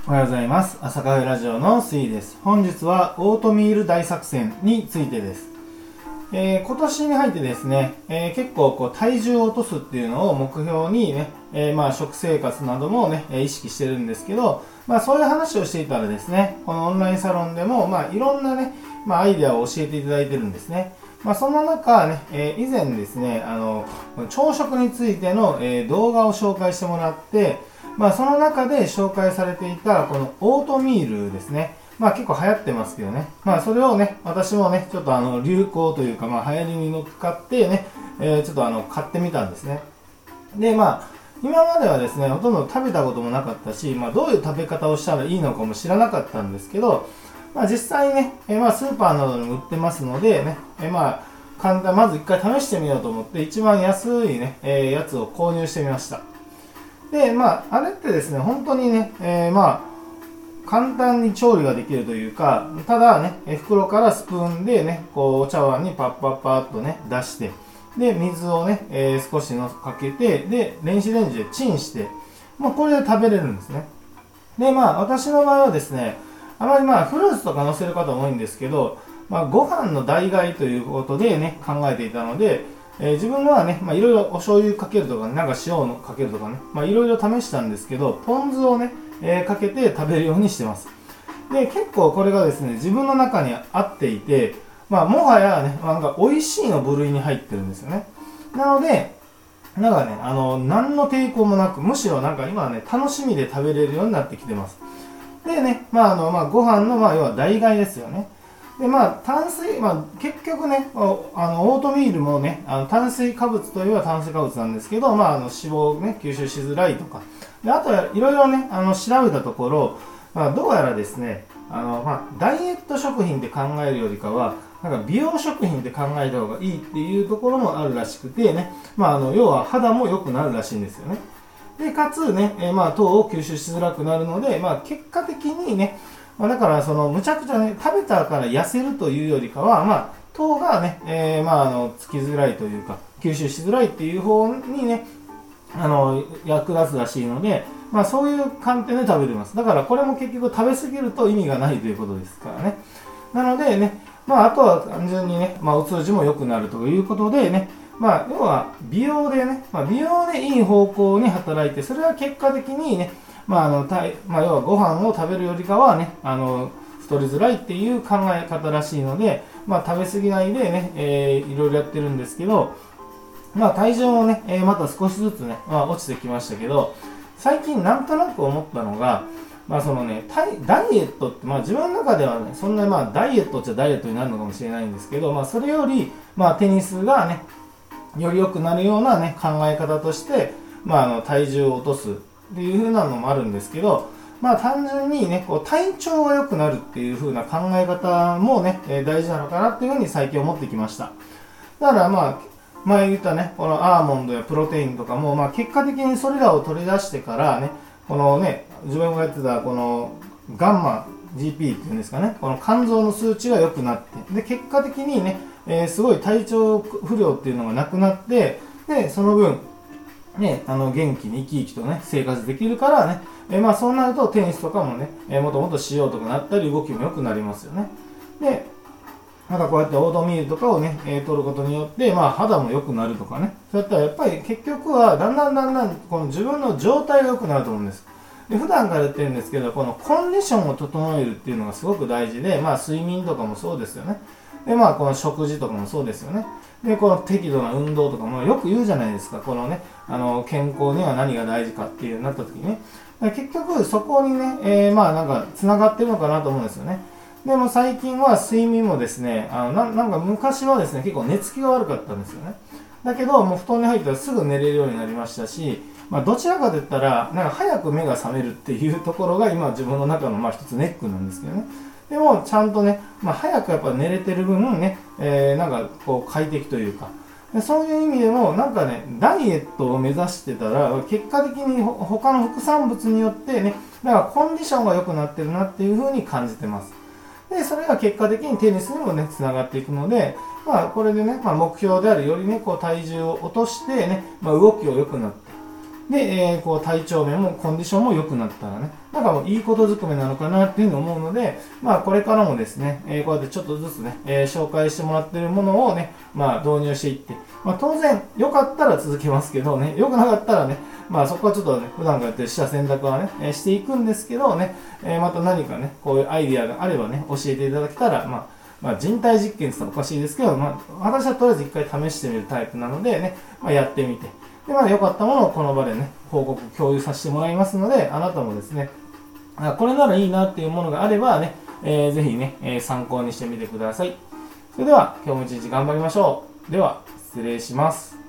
おはようございます。朝カフェラジオのスイです。本日はオートミール大作戦についてです。今年に入ってですね、結構体重を落とすっていうのを目標にね、食生活などもね、意識してるんですけど、そういう話をしていたらですね、このオンラインサロンでもいろんなね、アイデアを教えていただいてるんですね。その中ね、以前ですね、朝食についての、動画を紹介してもらって、その中で紹介されていたこのオートミールですね。結構流行ってますけどね。それをね、私もね、ちょっと流行というか、流行りに乗っかってね、ちょっと買ってみたんですね。で、今まではですね、ほとんど食べたこともなかったし、どういう食べ方をしたらいいのかも知らなかったんですけど、実際ね、スーパーなどにも売ってますのでね、簡単、まず一回試してみようと思って、一番安いね、やつを購入してみました。で、あれってですね、本当にね、簡単に調理ができるというか、ただね、袋からスプーンでね、お茶碗にパッパッパッとね、出して、で、水をね、少しのかけて、で、電子レンジでチンして、これで食べれるんですね。で、私の場合はですね、あまりフルーツとか乗せる方も多いんですけど、ご飯の代替ということでね、考えていたので、自分はね、いろいろお醤油かけるとか、ね、なんか塩をかけるとかね、いろいろ試したんですけど、ポン酢をね、かけて食べるようにしてます。で、結構これがですね、自分の中に合っていて、もはやね、なんか美味しいの部類に入ってるんですよね。なので、なんかね、何の抵抗もなく、むしろなんか今はね、楽しみで食べれるようになってきてます。でね、ご飯の、要は代替ですよね。で、炭水、結局ね、オートミールもね、炭水化物といえば炭水化物なんですけど、脂肪をね、吸収しづらいとか。で、あとはいろいろね、調べたところ、どうやらですね、ダイエット食品って考えるよりかは、なんか美容食品って考えた方がいいっていうところもあるらしくてね、要は肌も良くなるらしいんですよね。で、かつね、糖を吸収しづらくなるので、結果的にね、だからそのむちゃくちゃね、食べたから痩せるというよりかは、糖がね、つきづらいというか、吸収しづらいっていう方にね、役立つらしいので、そういう観点で食べてます。だからこれも結局食べ過ぎると意味がないということですからね。なのでね、あとは単純にね、お通じも良くなるということでね、要は美容でね、美容でいい方向に働いて、それは結果的にね、要はご飯を食べるよりかはね、太りづらいっていう考え方らしいので、食べ過ぎないでね、いろいろやってるんですけど、体重もね、また少しずつね、落ちてきましたけど、最近なんとなく思ったのが、そのね、ダイエットって、自分の中ではね、そんなダイエットっちゃダイエットになるのかもしれないんですけど、それより、テニスがね、より良くなるようなね、考え方として、体重を落とすっていう風なのもあるんですけど、単純にね、体調が良くなるっていう風な考え方もね、大事なのかなっていう風に最近思ってきました。だから前言ったね、このアーモンドやプロテインとかも、結果的にそれらを取り出してからね、このね、自分がやってたこのガンマ GP っていうんですかね、この肝臓の数値が良くなって、で、結果的にね、すごい体調不良っていうのがなくなって、で、その分、ね、元気に生き生きとね、生活できるからね、そうなるとテニスとかもね、もっともっとしようとかなったり、動きも良くなりますよね。で、こうやってオートミールとかをね、取ることによって、肌も良くなるとかね。そうやったらやっぱり結局は、だんだん、この自分の状態が良くなると思うんです。で、普段から言ってるんですけど、このコンディションを整えるっていうのがすごく大事で、睡眠とかもそうですよね。で、この食事とかもそうですよね。で、この適度な運動とかもよく言うじゃないですか。このね、健康には何が大事かっていうなった時にね。結局、そこにね、なんか繋がってるのかなと思うんですよね。でも最近は睡眠もですね、なんか昔はですね、結構寝つきが悪かったんですよね。だけど、もう布団に入ったらすぐ寝れるようになりましたし、どちらかといったら、なんか早く目が覚めるっていうところが今自分の中の一つネックなんですけどね。でも、ちゃんとね、早くやっぱ寝れてる分ね、なんかこう快適というか、でそういう意味でも、なんかね、ダイエットを目指してたら、結果的に他の副産物によってね、だからコンディションが良くなってるなっていう風に感じてます。で、それが結果的にテニスにもね、つながっていくので、これでね、目標であるよりね、こう体重を落としてね、動きを良くなって、 で、こう体調面もコンディションも良くなったらね、なんかもういいことずくめなのかなっていうふうに思うので、まあこれからもですね、こうやってちょっとずつね、紹介してもらってるものをね、まあ導入していって、まあ当然良かったら続けますけどね、良くなかったらね、まあそこはちょっとね、普段からやってる取捨選択はね、していくんですけどね、また何かね、こういうアイディアがあればね、教えていただけたら、まあ人体実験って言ったらおかしいですけど、まあ私はとりあえず一回試してみるタイプなのでね、まあやってみて、で、まあ良かったものをこの場でね、報告、共有させてもらいますので、あなたもですね、これならいいなっていうものがあればね、ぜひね、参考にしてみてください。それでは、今日も一日頑張りましょう。では、失礼します。